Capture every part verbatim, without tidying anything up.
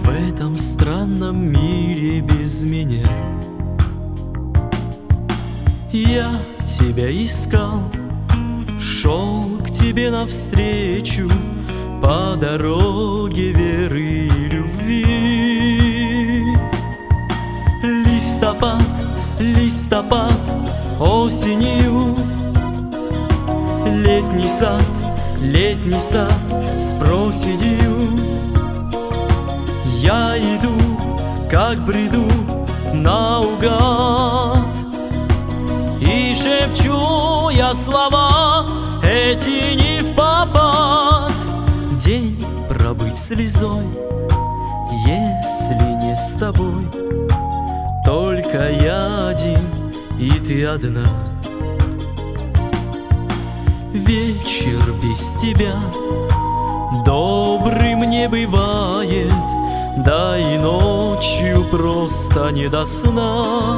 в этом странном мире без меня. Я тебя искал, шел к тебе навстречу по дороге веры и любви. Листопад, листопад, осенью, летний сад, летний сад с проседью. Я иду, как бреду наугад, и шепчу я слова эти не впопад. День пробыть слезой, если не с тобой, только я один и ты одна. Вечер без тебя добрым не бывает, да и ночью просто не до сна.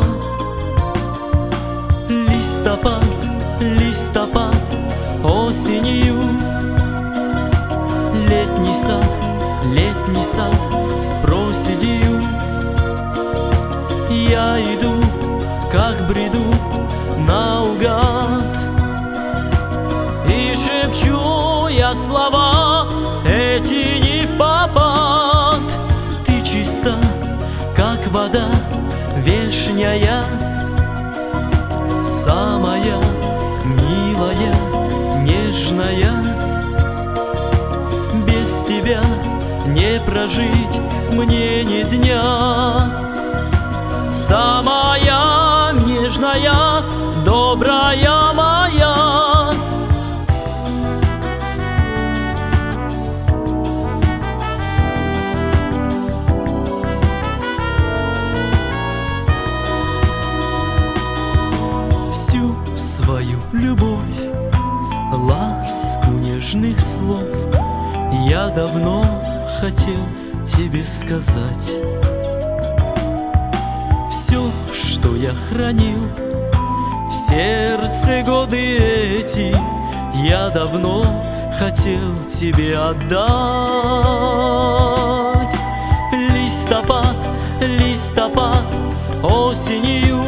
Листопад, листопад, осенью, летний сад, летний сад с проседью. Я иду, как бреду наугад, и шепчу я слова эти не впопад. Ты чиста, как вода вешняя, самая милая, нежная. Без тебя не прожить мне ни дня. Самая нежная, добрая моя. Всю свою любовь, ласку нежных слов я давно хотел тебе сказать. Все, что я хранил в сердце годы эти, я давно хотел тебе отдать. Листопад, листопад, осенью,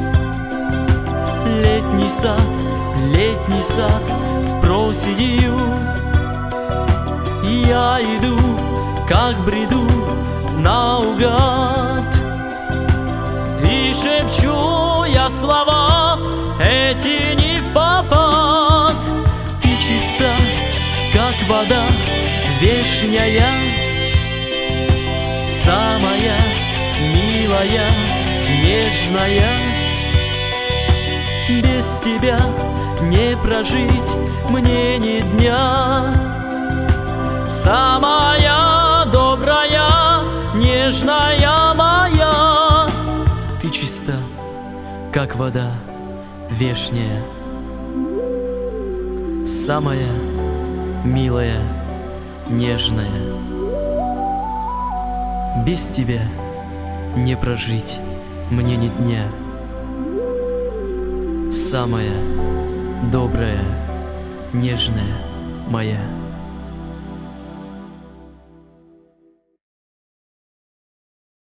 летний сад, летний сад с проседью. Я иду, как бреду наугад, и шепчу я слова эти не впопад. Ты чиста, как вода вешняя, самая милая, нежная. Без тебя не прожить мне ни дня. Самая добрая, нежная моя. Ты чиста, как вода вешняя, самая милая, нежная. Без тебя не прожить мне ни дня. Самая добрая, нежная моя.